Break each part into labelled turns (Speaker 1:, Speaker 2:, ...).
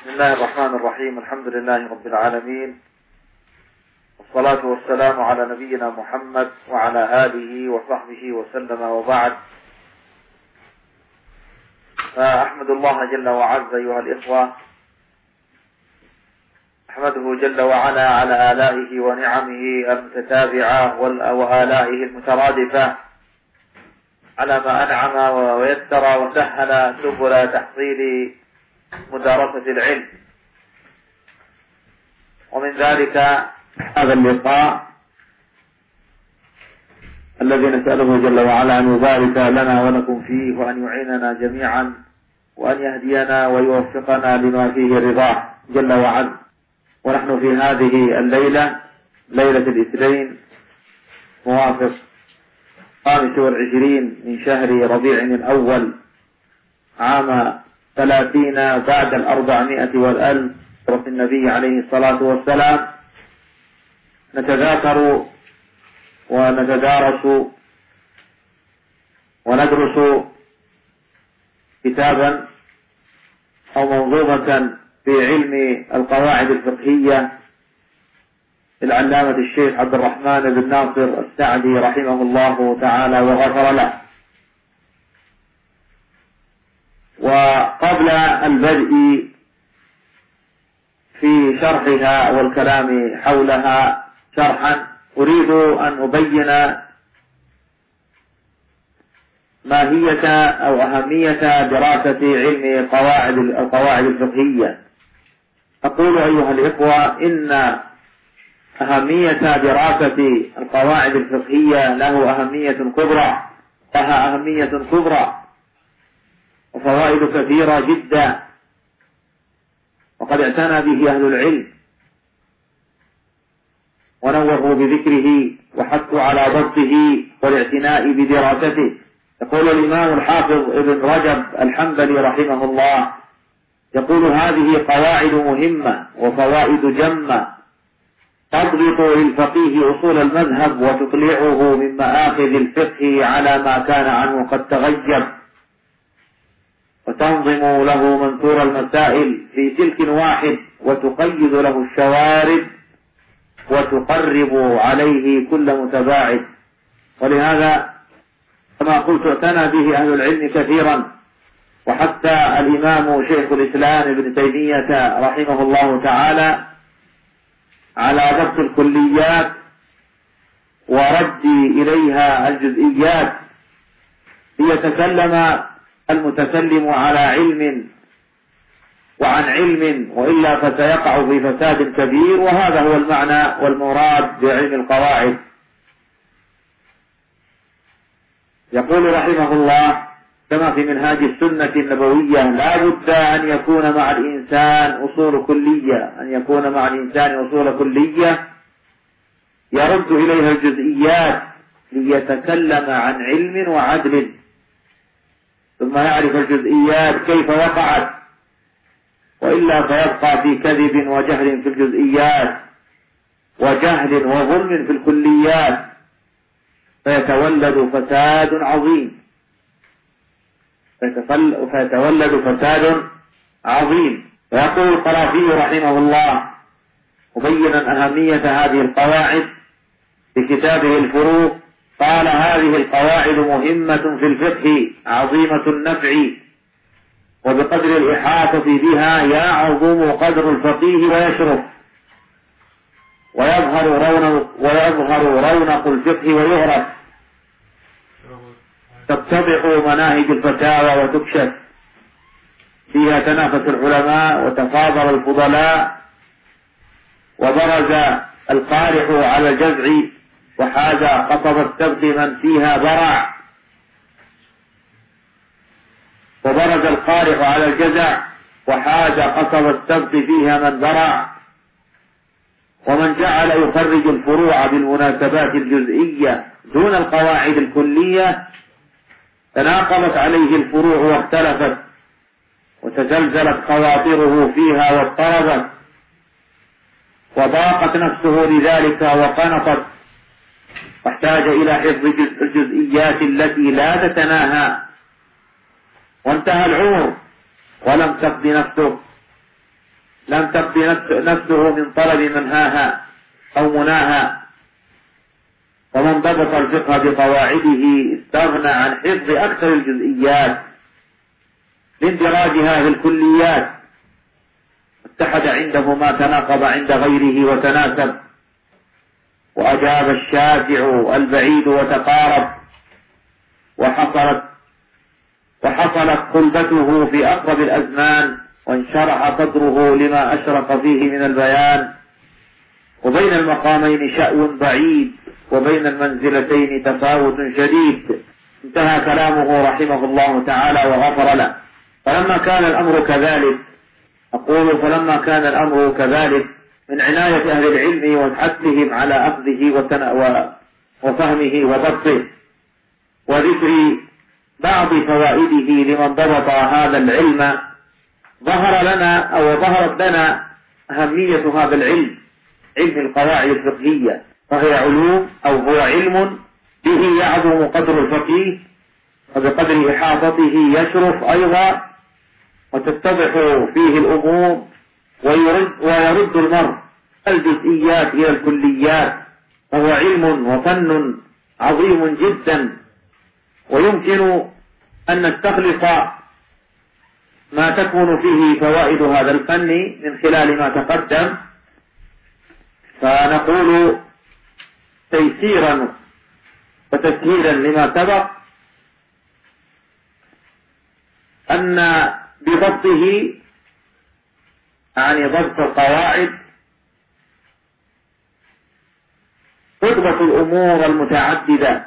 Speaker 1: بسم الله الرحمن الرحيم. الحمد لله رب العالمين، والصلاة والسلام على نبينا محمد وعلى آله وصحبه وسلم، وبعد. فأحمد الله جل وعز أيها الإخوة، أحمده جل وعلا على آلائه ونعمه المتتابعة وآلائه المترادفة، على ما أنعم ويسر وسهل سبل تحصيل مدارسة العلم. ومن ذلك هذا اللقاء الذي نسأله جل وعلا أن يبارك لنا ولكم فيه، وأن يعيننا جميعا، وأن يهدينا ويوفقنا لما فيه رضاه جل وعلا. ونحن في هذه الليلة، ليلة الاثنين، موافق 25 من شهر ربيع الأول عام 30 بعد 400 والألف رسول النبي عليه الصلاة والسلام، نتذاكر ونتدارس وندرس كتابا أو منظومة في علم القواعد الفقهية للعلامة الشيخ عبد الرحمن بن ناصر السعدي رحمه الله تعالى وغفر له. وقبل البدء في شرحها والكلام حولها شرحا، أريد أن أبين ماهية أو أهمية دراسة علم القواعد الفقهية. أقول أيها الإخوة إن أهمية دراسة القواعد الفقهية لها أهمية كبرى وفوائد كثيرة جدا، وقد اعتنى به أهل العلم ونوهوا بذكره وحثوا على ضبطه والاعتناء بدراسته. يقول الإمام الحافظ ابن رجب الحنبلي رحمه الله، يقول: هذه قواعد مهمة وفوائد جمة تضبط للفقيه أصول المذهب وتطلعه من مآخذ الفقه على ما كان عنه قد تغيب، وتنظم له منثور المسائل في سلك واحد، وتقيد له الشوارد وتقرب عليه كل متباعد. ولهذا كما قلت اعتنى به أهل العلم كثيرا، وحتى الإمام شيخ الإسلام ابن تيمية رحمه الله تعالى على ضبط الكليات ورد إليها الجزئيات ليتكلم المتكلم على علم وعن علم، وإلا فسيقع في فساد كبير. وهذا هو المعنى والمراد بعلم القواعد. يقول رحمه الله كما في منهاج السنة النبوية: لا بد أن يكون مع الإنسان أصول كلية يرد إليها الجزئيات ليتكلم عن علم وعدل، ثم يعرف الجزئيات كيف وقعت، وإلا فيبقى في كذب وجهل في الجزئيات وجهل وظلم في الكليات، فيتولد فساد عظيم. ويقول القرافي رحمه الله مبينا أهمية هذه القواعد في كتابه الفروق، قال: هذه القواعد مهمة في الفقه عظيمة النفع، وبقدر الإحاطة بها يعظم قدر الفقيه ويشرف، ويظهر رونق الفقه ويعرف، تتضح مناهج الفتاوى وتكشف، فيها تنافس العلماء وتفاضل الفضلاء، وبرز القارح على الجزع وحاز قصب السبط من فيها برع، وبرز القارح على الجزع وحاز قصب السبط فيها من برع. ومن جعل يخرج الفروع بالمناسبات الجزئية دون القواعد الكلية تناقضت عليه الفروع واختلفت، وتزلزلت خواطره فيها واضطربت، وضاقت نفسه لذلك وقنطت، واحتاج إلى حفظ الجزئيات التي لا تتناهى، وانتهى العمر ولم تقض نفسه، لم تقض نفسه من طلب منهاها أو مناها. ومن ضبط الفقه بقواعده استغنى عن حفظ أكثر الجزئيات لاندراجها في الكليات، اتحد عنده ما تناقض عند غيره وتناسب، وأجاب الشافع البعيد وتقارب، وحصلت قلبته في أقرب الأزمان، وانشرح صدره لما أشرق فيه من البيان. وبين المقامين شأو بعيد، وبين المنزلتين تفاوت شديد. انتهى كلامه رحمه الله تعالى وغفر له. فلما كان الأمر كذلك من عناية أهل العلم وحثهم على أخذه وفهمه وضبطه وذكر بعض فوائده لمن ضبط هذا العلم، ظهرت لنا أهمية هذا العلم، علم القواعد الفقهية، هو علم به يعظم قدر الفقيه، وبقدر إحاطته يشرف أيضا، وتتضح فيه الأمور، ويرد المرء الجزئيات إلى الكليات. فهو علم وفن عظيم جدا، ويمكن أن نستخلص ما تكون فيه فوائد هذا الفن من خلال ما تقدم. فنقول تيسيرا وتسهيلا لما سبق أن بضبطه، ضبط القواعد، تضبط الأمور المتعددة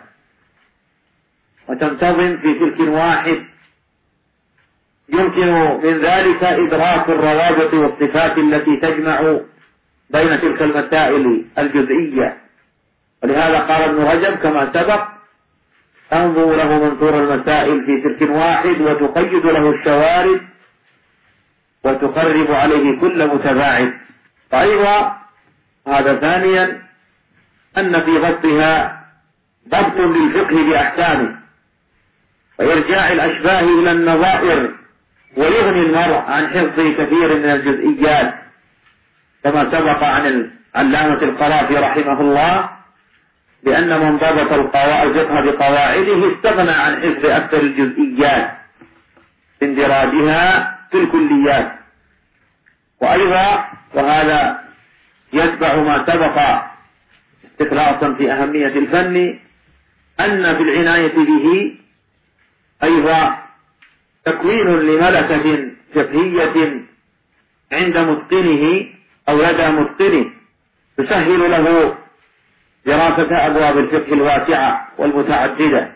Speaker 1: وتنتظم في سلك واحد. يمكن من ذلك إدراك الروابط والصفات التي تجمع بين تلك المسائل الجزئية. ولهذا قال ابن رجب كما سبق: تنظر له منظور المسائل في سلك واحد، وتقيد له الشوارد، وتقرب عليه كل متباعد. فأيضا هذا ثانيا أن في ضبطها ضبط للفقه بأحكامه، وإرجاع الأشباه إلى النظائر، ويغني المرء عن حفظ كثير من الجزئيات، كما سبق عن العلامة القرافي رحمه الله بأن من ضبط الفقه بقواعده استغنى عن حفظ أكثر الجزئيات اندراجها في الكليات. وأيضا وهذا يتبع ما سبق استخلاصا في أهمية الفن، أن في العناية به أيضا تكوين لملكة فقهية عند متقنه أو لدى متقنه، تسهل له دراسة أبواب الفقه الواسعة والمتعددة.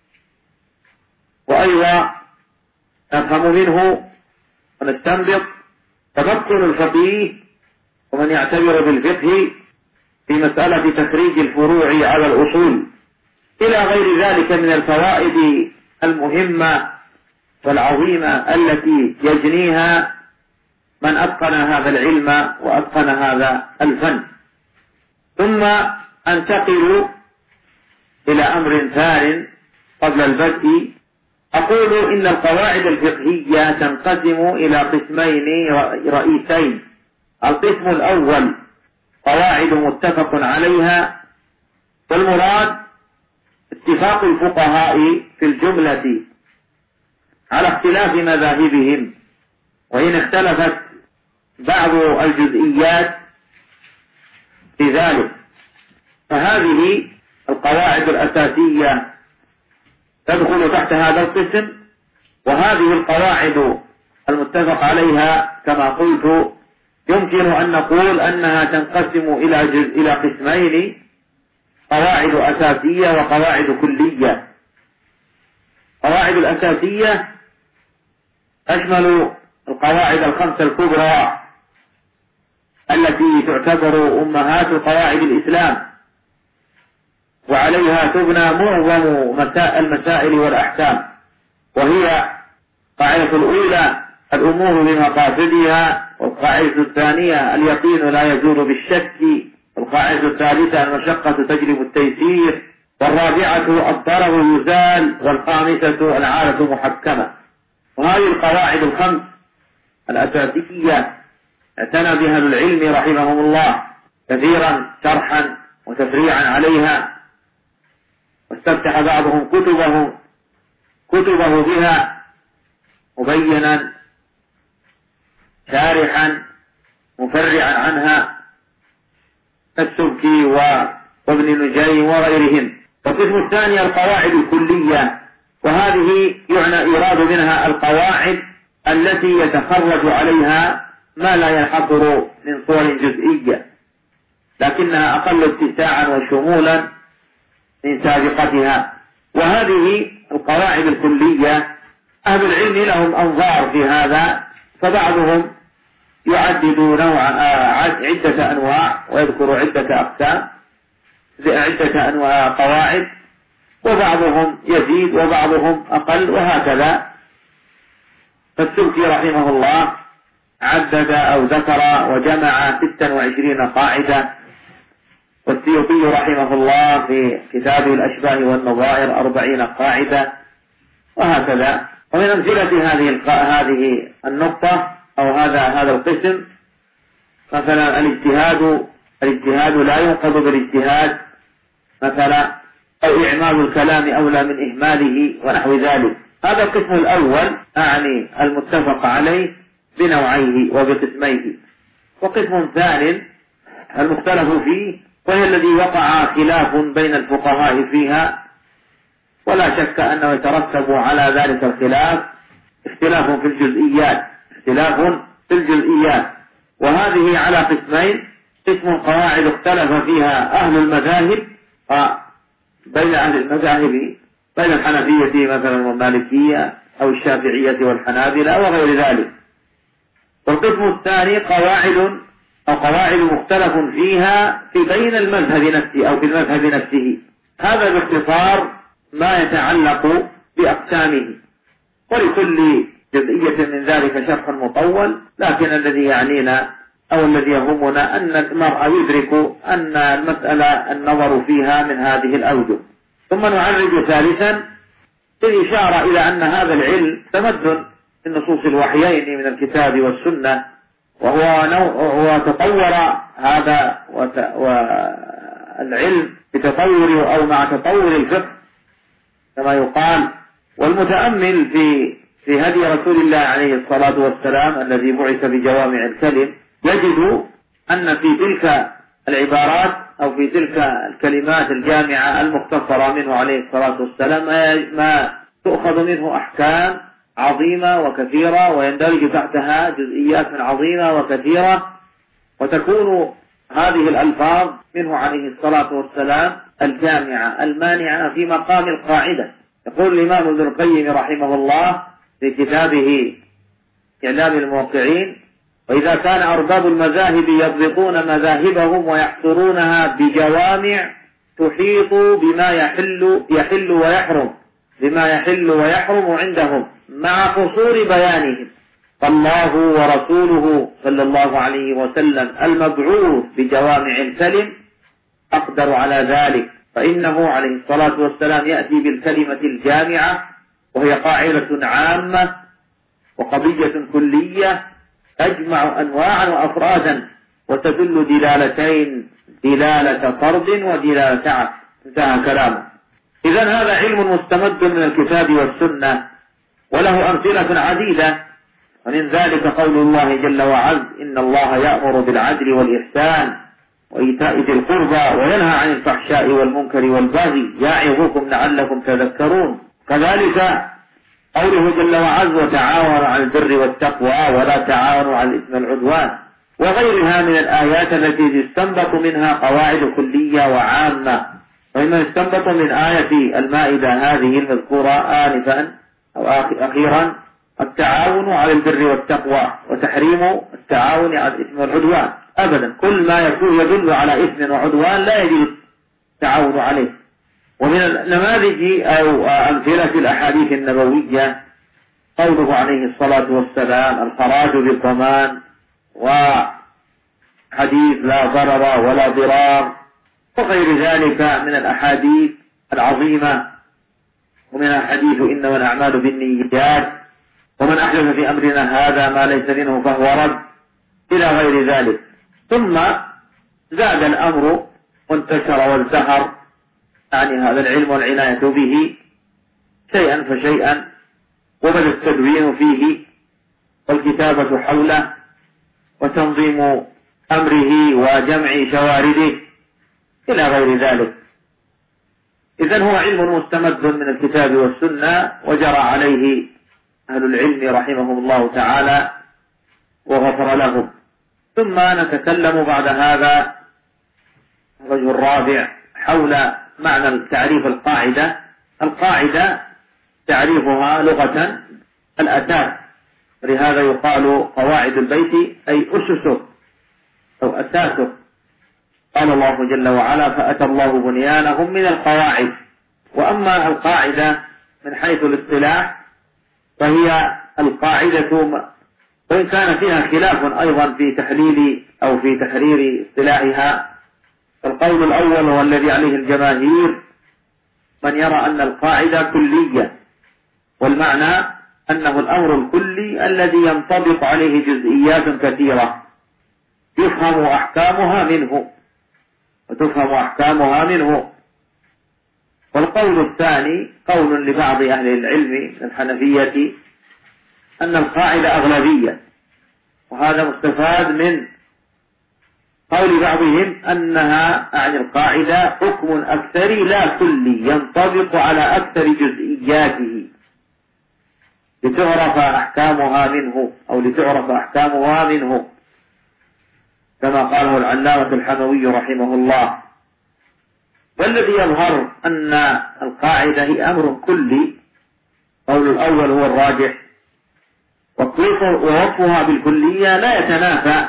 Speaker 1: وأيضا نفهم منه ونستنبط تمكن الفقيه ومن يعتبر بالفقه في مسألة تخريج الفروع على الأصول، إلى غير ذلك من الفوائد المهمة والعظيمة التي يجنيها من أتقن هذا العلم وأتقن هذا الفن. ثم أنتقل إلى أمر ثان قبل البدء. أقول إن القواعد الفقهية تنقسم إلى قسمين رئيسين. القسم الأول قواعد متفق عليها، والمراد اتفاق الفقهاء في الجملة على اختلاف مذاهبهم، وإن اختلفت بعض الجزئيات في ذلك. فهذه القواعد الأساسية تدخل تحت هذا القسم. وهذه القواعد المتفق عليها كما قلت يمكن أن نقول أنها تنقسم إلى قسمين: قواعد أساسية وقواعد كلية. قواعد الأساسية تشمل القواعد الخمسة الكبرى التي تعتبر أمهات قواعد الإسلام، وعليها تبنى معظم المسائل والأحكام. وهي القاعدة الأولى الأمور بمقاصدها، والقاعدة الثانية اليقين لا يزول بالشك، والقاعدة الثالثة المشقة تجلب التيسير، والرابعة الضرر يزال، والخامسة العادة محكمة. وهذه القواعد الخمس الأساسية اعتنى بها العلم رحمهم الله كثيرا شرحا وتفريعا عليها، واستفتح بعضهم كتبه بها مبينا شارحا مفرعا عنها كالسبكي وابن نجي وغيرهم. والقسم الثاني القواعد الكلية، وهذه يعنى إيراد منها القواعد التي يتخرج عليها ما لا ينحصر من صور جزئية، لكنها أقل اتساعا وشمولا من سابقتها. وهذه القواعد الكلية أهل العلم لهم أنظار في هذا، فبعضهم يعدد عدة أنواع ويذكر عدة أقسام، عدة أنواع قواعد، وبعضهم يزيد وبعضهم أقل وهكذا. فالسبكي رحمه الله عدد أو ذكر وجمع 26 قاعدة، والسيوطي رحمه الله في كتابه الأشباه والنظائر 40 قاعدة، وهكذا. ومن أمثلة هذه النقطة أو هذا القسم مثلا الاجتهاد لا ينقض بالاجتهاد مثلا، أو إعمال الكلام أولى من إهماله ونحو ذلك. هذا القسم الأول أعني المتفق عليه بنوعيه وبقسميه. وقسم ثاني المختلف فيه، وهي الذي وقع خلاف بين الفقهاء فيها، ولا شك أنه يترتب على ذلك الخلاف اختلاف في الجزئيات. وهذه على قسمين: قسم قواعد اختلف فيها أهل المذاهب، بين أهل المذاهب بين الحنفية مثلا والمالكية أو الشافعية والحنابلة وغير ذلك. والقسم الثاني قواعد مختلف فيها بين المذهب نفسه أو في المذهب نفسه. هذا باختصار ما يتعلق بأقسامه، ولكل جزئية من ذلك شرح مطول، لكن الذي يعنينا أو الذي يهمنا أن المرء يدرك أن المسألة النظر فيها من هذه الأوجه. ثم نعرج ثالثا بالإشارة إلى أن هذا العلم تمدن من نصوص الوحيين من الكتاب والسنة، وهو تطور هذا والعلم بتطور أو مع تطور الفقه كما يقال. والمتأمل في هدي رسول الله عليه الصلاة والسلام الذي بعث بجوامع الكلم يجد أن في تلك العبارات أو في تلك الكلمات الجامعة المختصرة منه عليه الصلاة والسلام ما تؤخذ منه أحكام عظيمة وكثيرة، ويندرج تحتها جزئيات عظيمة وكثيرة، وتكون هذه الألفاظ منه عليه الصلاة والسلام الجامعة المانعة في مقام القاعدة. يقول الإمام ابن القيم رحمه الله في كتابه إعلام الموقعين: وإذا كان أرباب المذاهب يضبطون مذاهبهم ويحصرونها بجوامع تحيط بما يحل ويحرم عندهم مع قصور بيانهم، فالله ورسوله صلى الله عليه وسلم المبعوث بجوامع الكلم أقدر على ذلك، فإنه عليه الصلاة والسلام يأتي بالكلمة الجامعة، وهي قاعدة عامة وقضية كلية تجمع أنواعا وأفرادا وتدل دلالتين، دلالة طرد ودلالة عكس. انتهى كلامه. إذن هذا علم مستمد من الكتاب والسنة، وله أمثلة عديدة، ومن ذلك قول الله جل وعز: إن الله يأمر بالعدل والإحسان وإيتاء ذي القربى وينهى عن الفحشاء والمنكر والبغي يعظكم لعلكم تذكرون. كذلك قوله جل وعز: وتعاونوا على البر والتقوى ولا تعاونوا على الإثم والعدوان، وغيرها من الآيات التي يستنبط منها قواعد كلية وعامة. وإما يستنبط من آية المائدة هذه المذكورة آنفا أو أخيرا التعاون على البر والتقوى، وتحريم التعاون على الإثم والعدوان أبدا. كل ما يدل على إثم وعدوان لا يجوز التعاون عليه. ومن النماذج أو أمثلة الأحاديث النبوية قوله عليه الصلاة والسلام: الخراج بالضمان، وحديث لا ضرر ولا ضرار، وغير ذلك من الأحاديث العظيمة. ومن الحديث: إنما الأعمال بالنيات، ومن أحدث في أمرنا هذا ما ليس منه فهو رد، إلى غير ذلك. ثم زاد الأمر وانتشر وازدهر يعني هذا العلم والعناية به شيئا فشيئا، وبدأ التدوين فيه والكتابة حوله وتنظيم أمره وجمع شوارده إلى غير ذلك. إذن هو علم مستمد من الكتاب والسنة وجرى عليه أهل العلم رحمهم الله تعالى وغفر لهم. ثم نتكلم بعد هذا الوجه الرابع حول معنى تعريف القاعدة. القاعدة تعريفها لغة الأساس، لهذا يقال قواعد البيت أي أسسه أو أساسه. قال الله جل وعلا فأتى الله بنيانهم من القواعد. وأما القاعدة من حيث الاصطلاح فهي القاعدة، وإن كان فيها خلاف أيضا في تحليل أو في تحرير اصطلاحها. القول الأول هو الذي عليه الجماهير، من يرى أن القاعدة كلية، والمعنى أنه الأمر الكلي الذي ينطبق عليه جزئيات كثيرة يفهم أحكامها منه وتفهم أحكامها منه. والقول الثاني قول لبعض أهل العلم من الحنفية أن القاعدة أغلبية، وهذا مستفاد من قول بعضهم أنها عن القاعدة حكم أكثري لا كلي ينطبق على أكثر جزئياته لتعرف أحكامها منه أو لتعرف أحكامها منه، كما قاله العلامة الحموي رحمه الله. والذي يظهر أن القاعدة هي أمر كلي قول الأول هو الراجح، ووصفها بالكلية لا يتنافى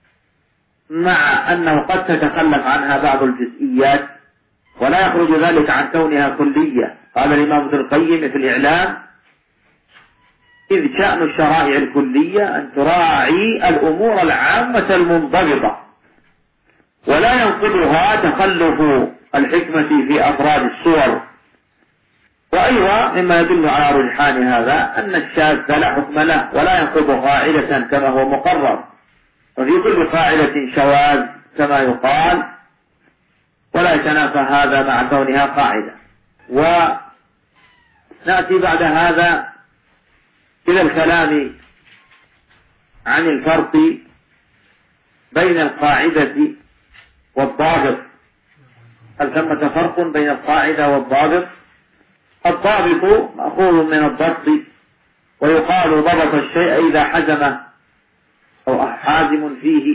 Speaker 1: مع أنه قد تتخلف عنها بعض الجزئيات، ولا يخرج ذلك عن كونها كلية. قال الإمام ابن القيم في الإعلام إذ شأن الشرائع الكلية أن تراعي الأمور العامة المنضبطة ولا ينقضها تخلف الحكمة في أفراد الصور. وأيضا مما يدل على رجحان هذا أن الشاذ لا حكم له ولا ينقض قاعدة كما هو مقرر، وفي كل قاعدة شواذ كما يقال، ولا يتنافى هذا مع كونها قاعدة. ونأتي بعد هذا إلى الكلام عن الفرق بين القاعدة والضابط. هل ثمة فرق بين القاعدة والضابط؟ الضابط مأخوذ من الضبط، ويقال ضبط الشيء إذا حزمه أو حازم فيه.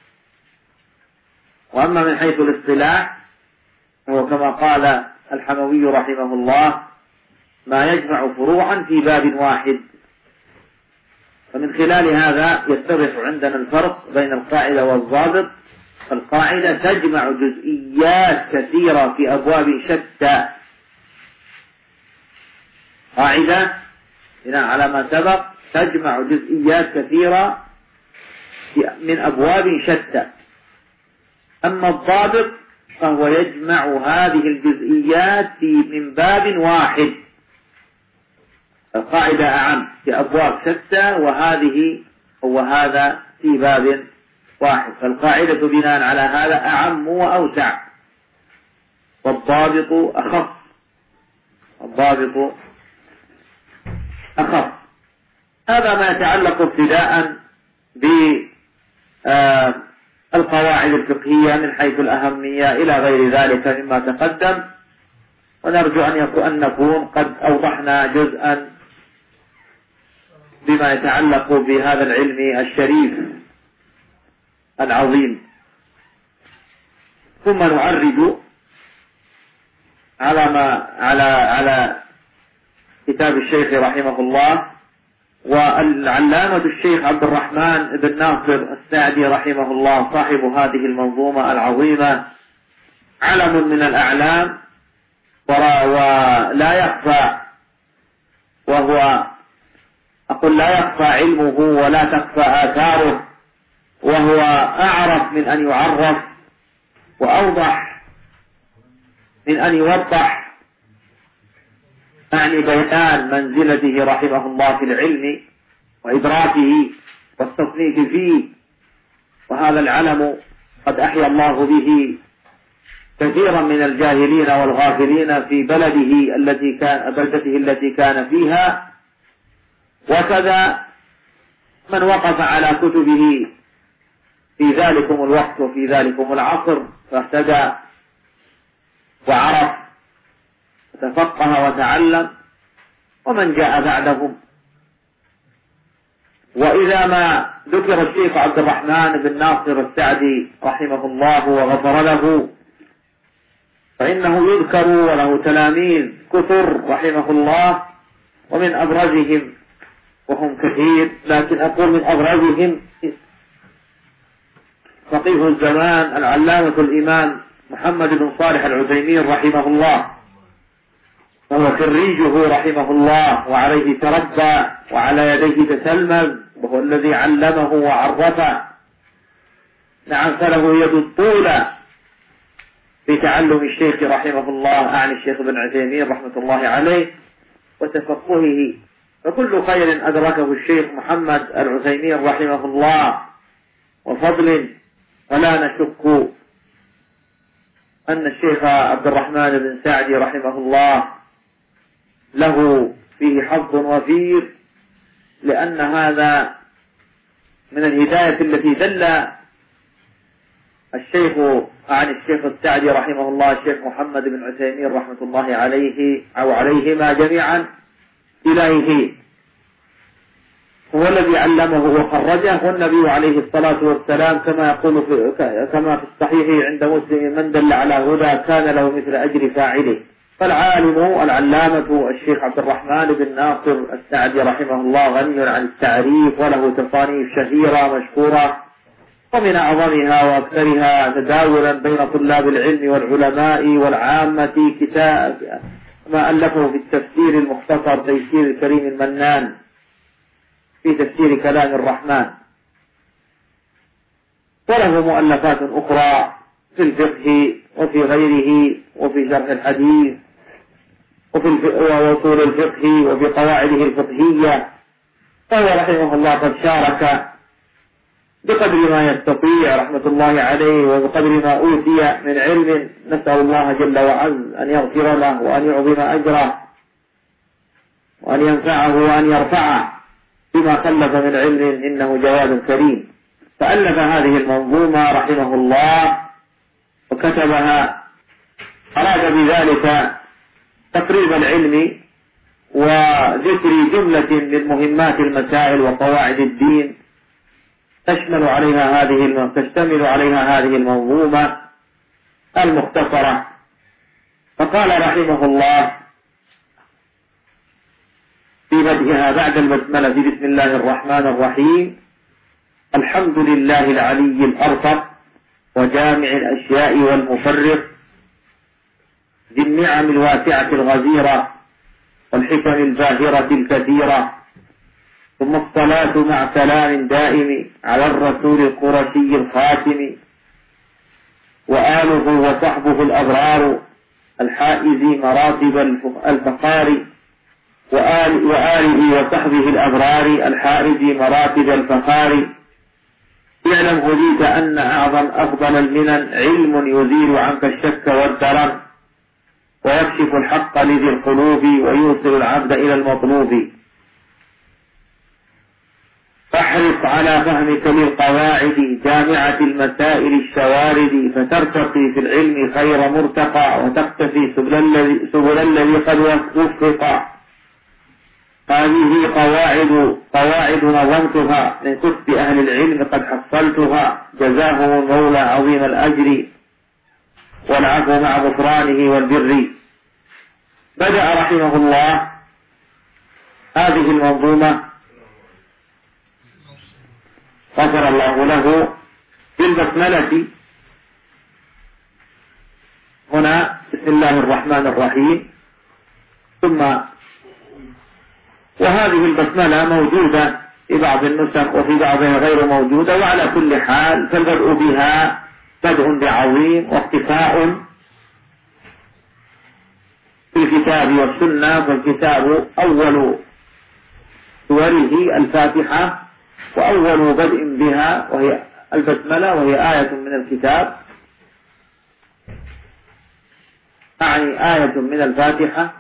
Speaker 1: وأما من حيث الاصطلاح هو كما قال الحموي رحمه الله ما يجمع فروعا في باب واحد. فمن خلال هذا يتضح عندنا الفرق بين القاعدة والضابط. القاعدة تجمع جزئيات كثيرة في أبواب شتى. قاعدة بناء على ما سبق تجمع جزئيات كثيرة من أبواب شتى. أما الضابط فهو يجمع هذه الجزئيات من باب واحد. القاعدة أعم في أبواب شتى وهذا في باب واحد. فالقاعدة بناء على هذا أعم وأوسع، والضابط أخف. هذا ما يتعلق ابتداء بالقواعد الفقهية من حيث الأهمية إلى غير ذلك مما تقدم. ونرجو أن نكون قد أوضحنا جزءا بما يتعلق بهذا العلم الشريف العظيم. ثم نعرج على كتاب الشيخ رحمه الله. والعلامة الشيخ عبد الرحمن بن ناصر السعدي رحمه الله صاحب هذه المنظومة العظيمة علم من الأعلام، ولا يخفى، لا يخفى علمه ولا تخفى آثاره، وهو أعرف من أن يعرف وأوضح من أن يوضح، يعني بيان منزلته رحمه الله في العلم وإدراكه والتصنيف فيه وهذا العلم قد أحيا الله به كثيرا من الجاهلين والغافلين في بلدته التي كان فيها، وكذا من وقف على كتبه في ذلكم الوقت وفي ذلكم العصر فاهتدى وعرف وتفقه وتعلم، ومن جاء بعدهم. وإذا ما ذكر الشيخ عبد الرحمن بن ناصر السعدي رحمه الله وغفر له فإنه يذكر وله تلاميذ كثر رحمه الله، ومن أبرزهم وهم كثير، لكن أقول من أبرزهم فقيه الزمان العلامة الإمام محمد بن صالح العثيمين رحمه الله، وهو خريجه رحمه الله وعليه تربى وعلى يديه تتلمذ، وهو الذي علمه وعرفه. نعم، فله يد الطولى في تعلم الشيخ رحمه الله، أعني الشيخ بن عثيمين رحمة الله عليه، وتفقهه. فكل خير أدركه الشيخ محمد العثيمين رحمه الله وفضل، فلا نشك أن الشيخ عبد الرحمن بن سعدي رحمه الله له فيه حظ وفير، لأن هذا من الهداية التي دل الشيخ السعدي رحمه الله الشيخ محمد بن عثيمين رحمة الله عليه أو عليهما جميعا إليه. هو الذي علمه وخرجه، والنبي عليه الصلاة والسلام كما في الصحيح عند مسلم: من دل على هدى كان له مثل أجر فاعله. فالعالم العلامة الشيخ عبد الرحمن بن ناصر السعدي رحمه الله غني عن التعريف، وله تصانيف شهيرة مشهورة، ومن أعظمها وأكثرها تداولا بين طلاب العلم والعلماء والعامة كتاب ما ألفه في التفسير المختصر تيسير الكريم المنان في تفسير كلام الرحمن، وله مؤلفات أخرى في الفقه وفي غيره، وفي شرح الحديث ووصول الفقه وفي قواعده الفقهية. فهو رحمه الله قد شارك بقدر ما يستطيع رحمة الله عليه، وبقدر ما أوتي من علم. نسأل الله جل وعز أن يغفر له وأن يعظم أجره وأن ينفعه وأن يرفعه بما خلف من علم، إنه جواد كريم. فألف هذه المنظومة رحمه الله وكتبها، أراد بذلك تقريب العلم وذكر جملة من مهمات المسائل وقواعد الدين تشتمل عليها هذه المنظومة المختصرة. فقال رحمه الله في بدءها بعد البسملة: بسم الله الرحمن الرحيم، الحمد لله العلي الأرفق وجامع الأشياء والمفرق، ذي النعم الواسعة الغزيرة والحكم الباهرة الكثيرة، ثم الصلاة مع سلام دائم على الرسول القرشي الخاتم، وآله وصحبه الأبرار الحائز مراتب الفخار، وآله وصحبه الأبرار الحائز مراتب الفخار. اعلم هديت أن أعظم أفضل المنن علم يزيل عنك الشك والدرن، ويكشف الحق لذي القلوب، ويوصل العبد إلى المطلوب. فاحرص على فهمك للقواعد جامعة المسائل الشوارد، فترتقي في العلم خير مرتقى، وتقتفي سبل الذي قد وفق. هذه قواعد نظمتها من كتب أهل العلم قد حصلتها، جزاهم المولى عظيم الأجر والعفو مع غفرانه والبر. بدأ رحمه الله هذه المنظومة غفر الله له بالبسملة. هنا بسم الله الرحمن الرحيم، وهذه البسملة موجودة في بعض النسخ وفي بعضها غير موجودة، وعلى كل حال فالبدء بها بدء بعظيم واقتفاء في الكتاب والسنة. فالكتاب أول سوره الفاتحة، وأول بدء بها وهي البسملة وهي آية من الكتاب، يعني آية من الفاتحة،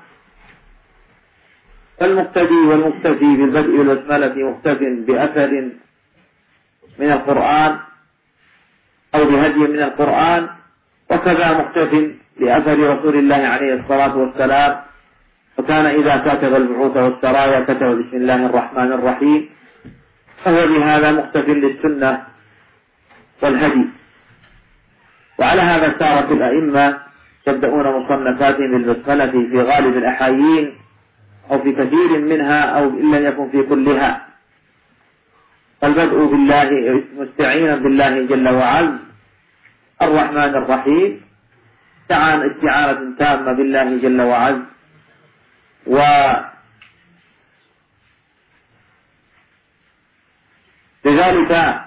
Speaker 1: فالمقتدي والمقتفي بالبدء والبسملة مقتف بأثر من القرآن أو بهدي من القرآن، وكذا مقتف بأثر رسول الله عليه الصلاة والسلام، وكان إذا كتب البعوث والسرايا كتب بسم الله الرحمن الرحيم، فهو بهذا مقتف للسنة والهدي. وعلى هذا سارت الأئمة يبدأون مصنفاتهم بالبسملة في غالب الأحايين أو في كثير منها أو إن لم يكن في كلها. فالبدء بالله مستعينا بالله جل وعلا الرحمن الرحيم، استعانة تامة بالله جل وعلا، ولذلك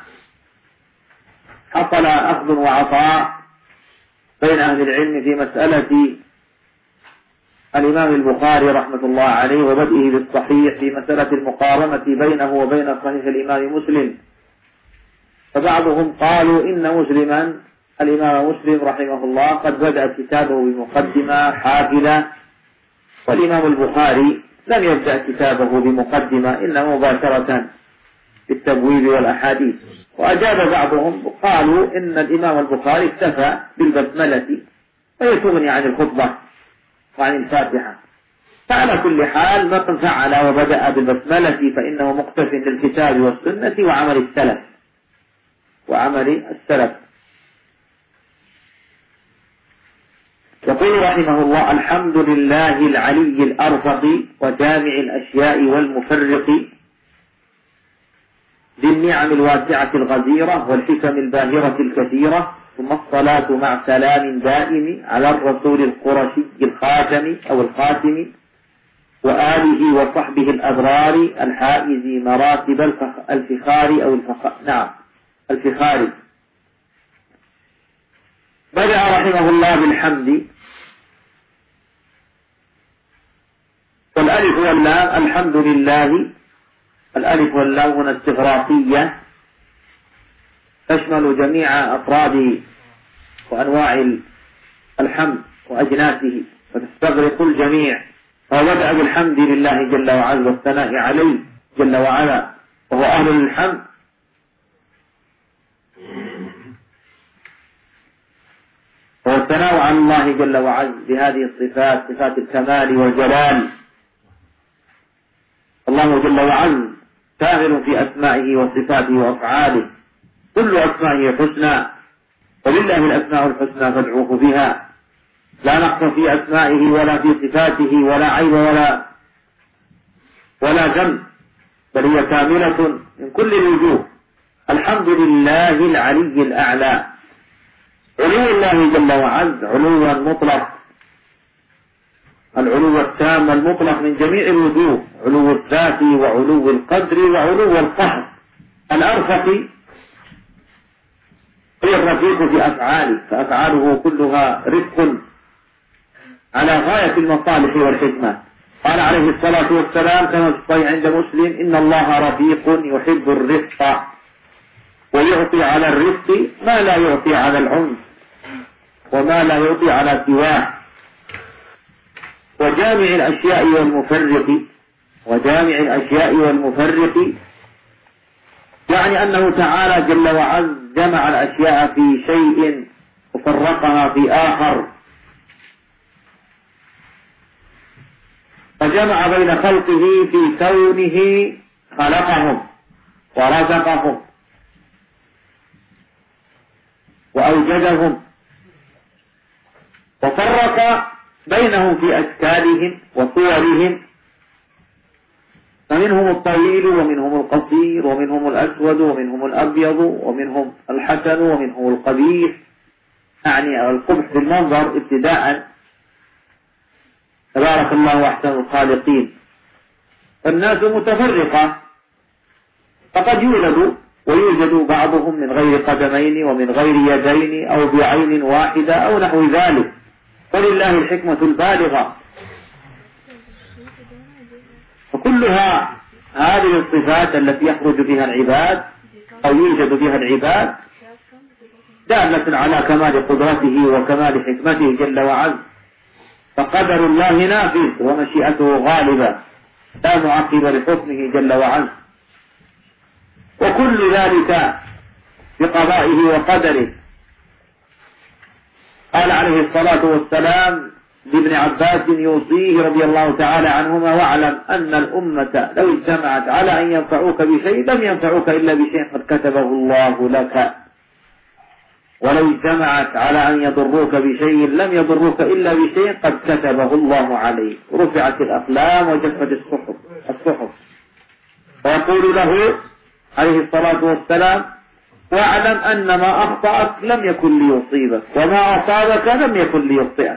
Speaker 1: حصل أخذ وعطاء بين أهل العلم في مسألة الإمام البخاري رحمة الله عليه وبدئه بالصحيح في مسألة المقارنة بينه وبين صحيح الإمام مسلم. فبعضهم قالوا إن مسلما الإمام مسلم رحمه الله قد بدأ كتابه بمقدمة حافلة، والإمام البخاري لم يبدأ كتابه بمقدمة، إنما مباشرة بالتبويب والأحاديث. وأجاب بعضهم قالوا إن الإمام البخاري اكتفى بالبسملة وهي تغني عن الخطبة وعن الفاتحة. فعلى كل حال من فعل وبدأ بالبسملة فإنه مقتف للكتاب والسنة وعمل السلف. يقول رحمه الله: الحمد لله العلي الأرفق وجامع الأشياء والمفرق، ذي النعم الواسعة الغزيرة والحكم الباهرة الكثيرة، ثم الصلاة مع سلام دائم على الرسول القرشي الخاتم أو الخاتم وآله وصحبه الأبرار الحائز مراتب الفخار أو الفخار. بدأ رحمه الله بالحمد، والألف واللام الحمد لله. الألف واللام هنا استغراقية تشمل جميع أفراد وأنواع الحمد وأجناسه وتستغرق الجميع. فبدأ بالحمد لله جل وعلا والثناء عليه جل وعلا وهو أهل للحمد، هو الثناء على الله جل وعلا بهذه الصفات، صفات الكمال والجلال. الله جل وعلا كامل في أسمائه وصفاته وأفعاله، كل أسمائه حسنى، ولله الأسماء الحسنى فادعوه بها، لا نقص في أسمائه ولا في صفاته ولا عيب ولا ذنب، بل هي كاملة من كل الوجوه. الحمد لله العلي الأعلى، علو الله جل وعلا علوا مطلق، العلو التام المطلق من جميع الوجوه، علو الذات وعلو القدر وعلو القهر. الأرفق هي الرفيق في أفعاله، فأفعاله كلها رفق على غاية المصالح والحكمة. قال عليه الصلاة والسلام كما في الصحيح عند مسلم: إن الله رفيق يحب الرفق ويعطي على الرفق ما لا يعطي على العنف وما لا يعطي على سواه. وجامع الأشياء والمفرق يعني أنه تعالى جل وعلا جمع الأشياء في شيء وفرقها في آخر، فجمع بين خلقه في كونه خلقهم ورزقهم وأوجدهم، وفرق بينهم في أشكالهم وصورهم، فمنهم الطويل ومنهم القصير ومنهم الأسود ومنهم الأبيض ومنهم الحسن ومنهم القبيح، يعني القبح في المنظر ابتداء. تبارك الله أحسن الخالقين. الناس متفرقة، فقد ويوجد بعضهم من غير قدمين ومن غير يدين أو بعين واحدة أو نحو ذلك، ولله الحكمة البالغة. فكلها هذه الصفات التي يخرج بها العباد أو يوجد بها العباد دالة على كمال قدرته وكمال حكمته جل وعلا، فقدر الله نافذ ومشيئته غالبة لا معقب لحكمه جل وعلا، وكل ذلك بقضائه وقدره. قال عليه الصلاة والسلام لابن عباس يوصيه رضي الله تعالى عنهما: واعلم أن الأمة لو اجتمعت على أن ينفعوك بشيء لم ينفعوك إلا بشيء قد كتبه الله لك، ولو اجتمعت على أن يضروك بشيء لم يضروك إلا بشيء قد كتبه الله عليك. رفعت الأقلام وجفت الصحف. ويقول له عليه الصلاة والسلام: واعلم أن ما أخطأك لم يكن ليصيبك وما أصابك لم يكن ليخطئك.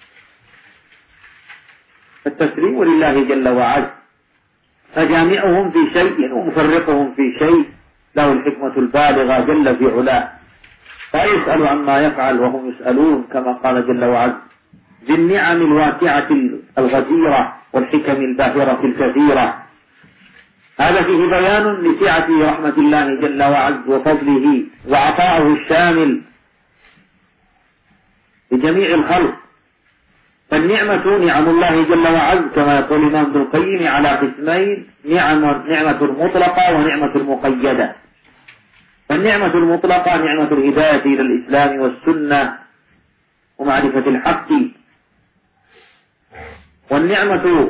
Speaker 1: التسليم لله جل وعلا، فجامعهم في شيء ومفرقهم في شيء، له الحكمة البالغة جل في علاه، فيسأل عما يفعل وهم يسألون، كما قال جل وعلا: بالنعم الواسعة الغزيرة والحكم الباهرة الكثيرة. هذا فيه بيان لسعة رحمة الله جل وعلا وفضله وعطاءه الشامل لجميع الخلق. فالنعمة نعم الله جل وعلا كما يقول الإمام ابن القيم على قسمين: نعمة المطلقة ونعمة المقيدة. فالنعمة المطلقة نعمة الهداية إلى الإسلام والسنة ومعرفة الحق، والنعمة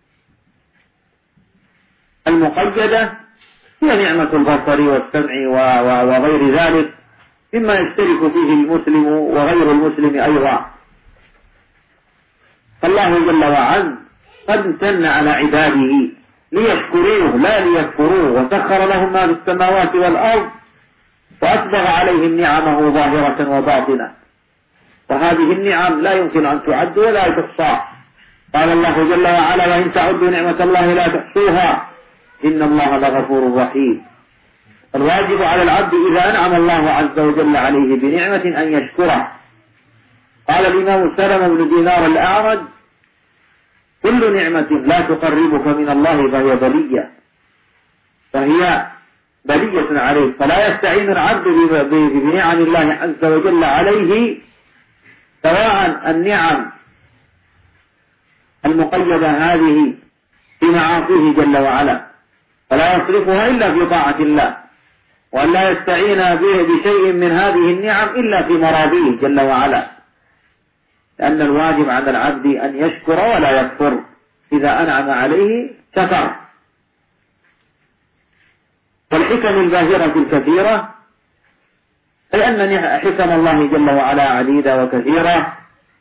Speaker 1: المقيدة هي نعمة البصر والسمع وغير ذلك مما يشترك فيه المسلم وغير المسلم أيضا. فالله جل وعلا قد امتن على عباده ليشكروه لا ليكفروه، وسخر لهم ما في السماوات والأرض وأسبغ عليهم نعمه ظاهرة وباطنة، وهذه النعم لا يمكن أن تعد ولا تحصى. قال الله جل وعلا: وإن تعدوا نعمة الله لا تحصوها إن الله لغفور رحيم. الواجب على العبد إذا أنعم الله عز وجل عليه بنعمة أن يشكره. قال الإمام سلمة بن دينار الأعرج: كل نعمة لا تقربك من الله فهي بلية عليه، فلا يستعين العبد بنعم الله عز وجل عليه، سواء النعم المقيدة هذه في معاصيه جل وعلا، فلا يصرفها إلا في طاعة الله، وأن لا يستعين به بشيء من هذه النعم إلا في مراضيه جل وعلا، لأن الواجب على العبد أن يشكر ولا يكفر. إذا أنعم عليه شكر. والحكم الباهرة الكثيرة أي أن حكم الله جل وعلا عديدة وكثيرة،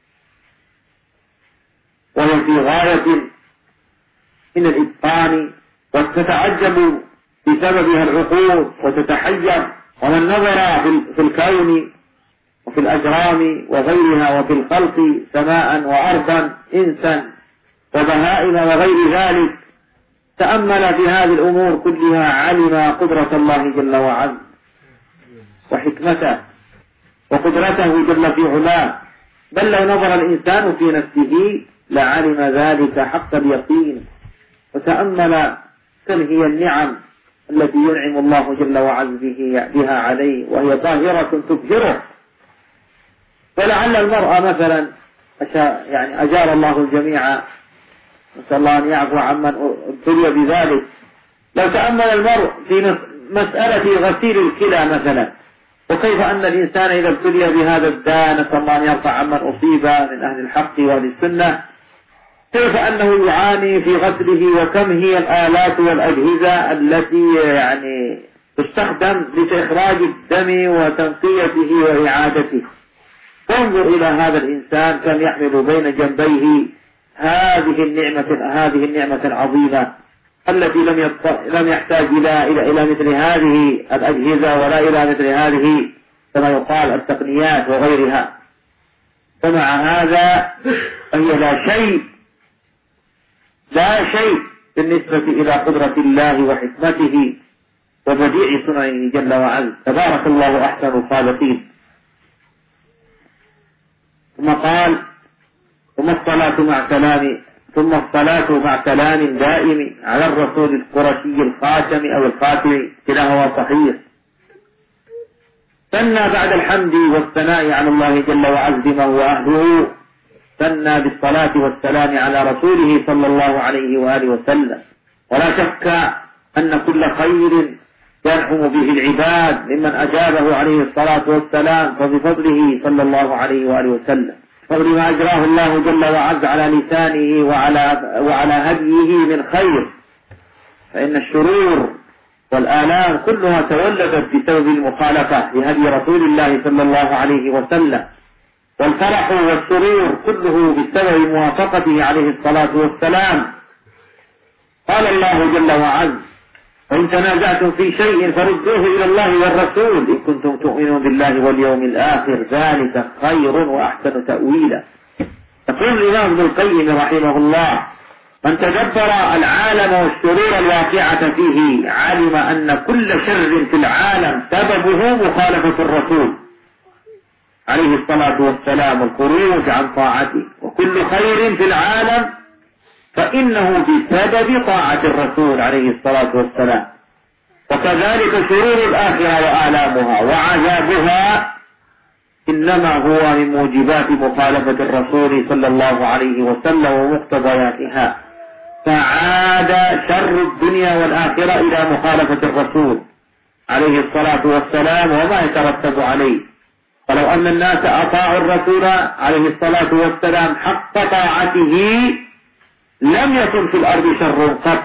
Speaker 1: وهي في غاية من الإتقان، وتتعجب بسببها العقول وتتحير. ومن نظر في الكون وفي الأجرام وغيرها وفي الخلق سماء وأرضا إنسا وبهائم وغير ذلك، تأمل في هذه الأمور كلها، علم قدرة الله جل وعلا وحكمته وقدرته جل في علاه. بل لو نظر الإنسان في نفسه لعلم ذلك حق اليقين، وتأمل كم هي النعم التي ينعم الله جل وعلا بها عليه، وهي ظاهرة تبهره. ولعل المرأة مثلا أجار الله الجميع، نسأل الله أن يعفو عمن ابتلي بذلك. لو تأمل المرء في مسألة غسيل الكلى مثلا، وكيف أن الإنسان إذا ابتلي بهذا الداء، نسأل الله أن يرفع عمن أصيب من أهل الحق وأهل السنة، كيف أنه يعاني في غسله، وكم هي الآلات والأجهزة التي تستخدم لإخراج الدم وتنقيته وإعادته. فانظر إلى هذا الإنسان كم يحمل بين جنبيه هذه النعمة العظيمة التي لم يحتاج إلى مثل هذه الأجهزة ولا إلى مثل هذه كما يقال التقنيات وغيرها. ومع هذا فهي لا شيء بالنسبة إلى قدرة الله وحكمته وبديع صنعه جل وعلا. تبارك الله أحسن الخالقين. ثم قال: ثم الصلاة مع سلام دائم على الرسول القرشي الخاتم أو الخاتم، كلاهما صحيح. ثنى بعد الحمد والثناء على الله جل وعز بما هو أهله، ثنى بالصلاة والسلام على رسوله صلى الله عليه وآله وسلم. ولا شك أن كل خير ينعم به العباد ممن أجابه عليه الصلاة والسلام فبفضله صلى الله عليه وآله وسلم، فضل ما أجراه الله جل وعز على لسانه وعلى هديه من خير. فإن الشرور والآلام كلها تولدت بسبب المخالفة لهدي رسول الله صلى الله عليه وسلم، والفرح والسرور كله بسبب موافقته عليه الصلاة والسلام. قال الله جل وعز: وإن تنازعتم في شيء فردوه إلى الله والرسول إن كنتم تؤمنون بالله واليوم الآخر ذلك خير وأحسن تأويلا. يقول الإمام ابن القيم رحمه الله: من تدبر العالم والشرور الواقعة فيه علم أن كل شر في العالم سببه مخالفة الرسول عليه الصلاة والسلام والخروج عن طاعته، وكل خير في العالم فإنه بسبب طاعة الرسول عليه الصلاة والسلام. وكذلك شرور الآخرة وآلامها وعذابها إنما هو من موجبات مخالفة الرسول صلى الله عليه وسلم ومقتضياتها. فعاد شر الدنيا والآخرة إلى مخالفة الرسول عليه الصلاة والسلام وما يترتب عليه. فلو أن الناس أطاعوا الرسول عليه الصلاة والسلام حق طاعته لم يكن في الأرض شر قط.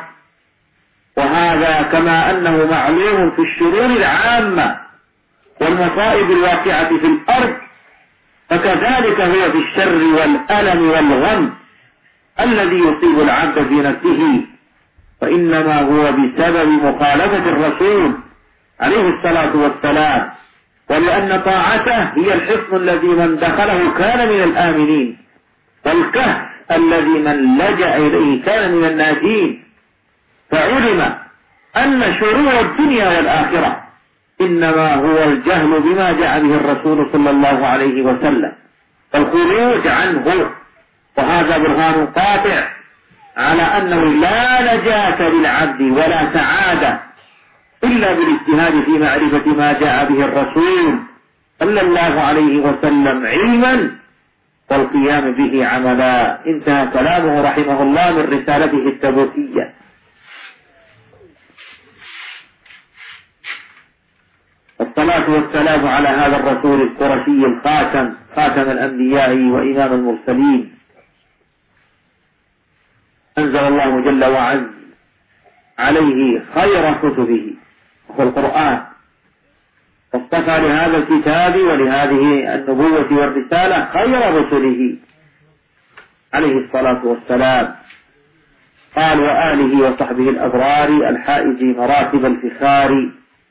Speaker 1: وهذا كما أنه معلوم في الشرور العامة والمصائب الواقعة في الأرض، فكذلك هو في الشر والألم والغم الذي يصيب العبد في نفسه، فإنما هو بسبب مخالفة الرسول عليه الصلاة والسلام. ولأن طاعته هي الحصن الذي من دخله كان من الآمنين، والكهف الذي من لجأ إليه كان من الناجين. فعلم أن شرور الدنيا والآخرة إنما هو الجهل بما جاء به الرسول صلى الله عليه وسلم والخروج عنه. وهذا برهان قاطع على أنه لا نجاة للعبد ولا سعادة إلا بالاجتهاد في معرفة ما جاء به الرسول صلى الله عليه وسلم علما والقيام به عملا. انتهى كلامه رحمه الله من رسالته التبوكية. الصلاة والسلام على هذا الرسول القرشي الخاتم، خاتم الأنبياء وإمام المرسلين. أنزل الله جل وعز عليه خير كتبه وهو القرآن، واصطفى لهذا الكتاب ولهذه النبوة والرسالة خير رسله عليه الصلاة والسلام. قال: وآله وصحبه الأبرار الحائز مراتب الفخار.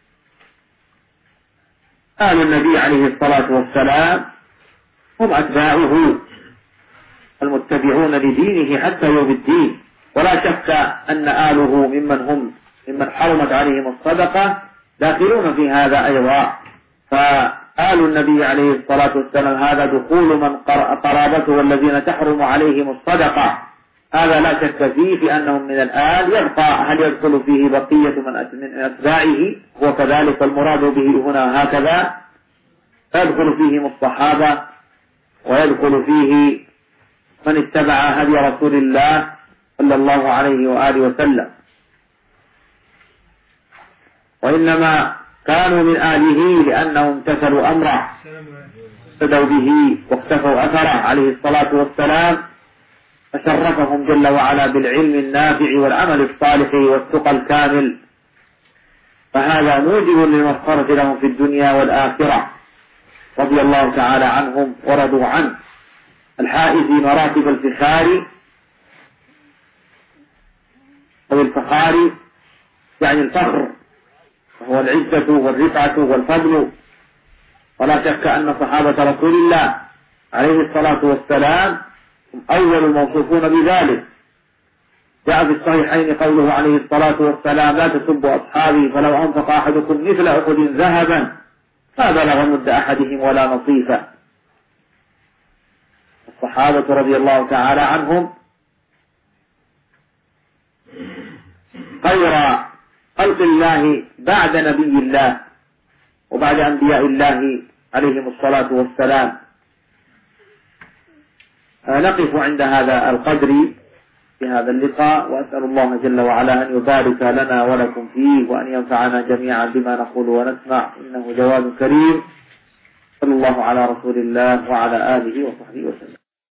Speaker 1: آل النبي عليه الصلاة والسلام هم أتباعه المتبعون لدينه حتى يوم الدين. ولا شك أن آله ممن حرمت عليهم الصدقة داخلون في هذا أيضا. فآل النبي عليه الصلاة والسلام هذا دخول من قرابته والذين تحرم عليهم الصدقة، هذا لا شك فيه في أنهم من الآل. يبقى هل يدخل فيه بقية من أتباعه؟ وكذلك المراد به هنا هكذا يدخل فيهم الصحابة ويدخل فيه من اتبع هدي رسول الله صلى الله عليه وآله وسلم. وإنما كانوا من آله لأنهم امتثلوا أمره اقتدوا به واقتفوا أثره عليه الصلاة والسلام، فشرفهم جل وعلا بالعلم النافع والعمل الصالح والتقى الكامل. فهذا موجب للمغفرة لهم في الدنيا والآخرة، رضي الله تعالى عنهم ورضوا عنه. الحائز مراتب الفخار أو الفخار يعني الفخر، وهو العزة والرفعة والفضل. ولا شك أن صحابة رسول الله عليه الصلاة والسلام هم أول الموصوفون بذلك. جاء في الصحيحين قوله عليه الصلاة والسلام: لا تسبوا أصحابي فلو أنفق أحدكم مثل أحد ذهبا ما بلغ مد أحدهم ولا نصيفه. الصحابة رضي الله تعالى عنهم خير خلق الله بعد نبي الله وبعد أنبياء الله عليهم الصلاة والسلام. نقف عند هذا القدر في هذا اللقاء، وأسأل الله جل وعلا أن يبارك لنا ولكم فيه، وأن ينفعنا جميعا بما نقول ونسمع، إنه جواد كريم. صلى الله على رسول الله وعلى آله وصحبه وسلم.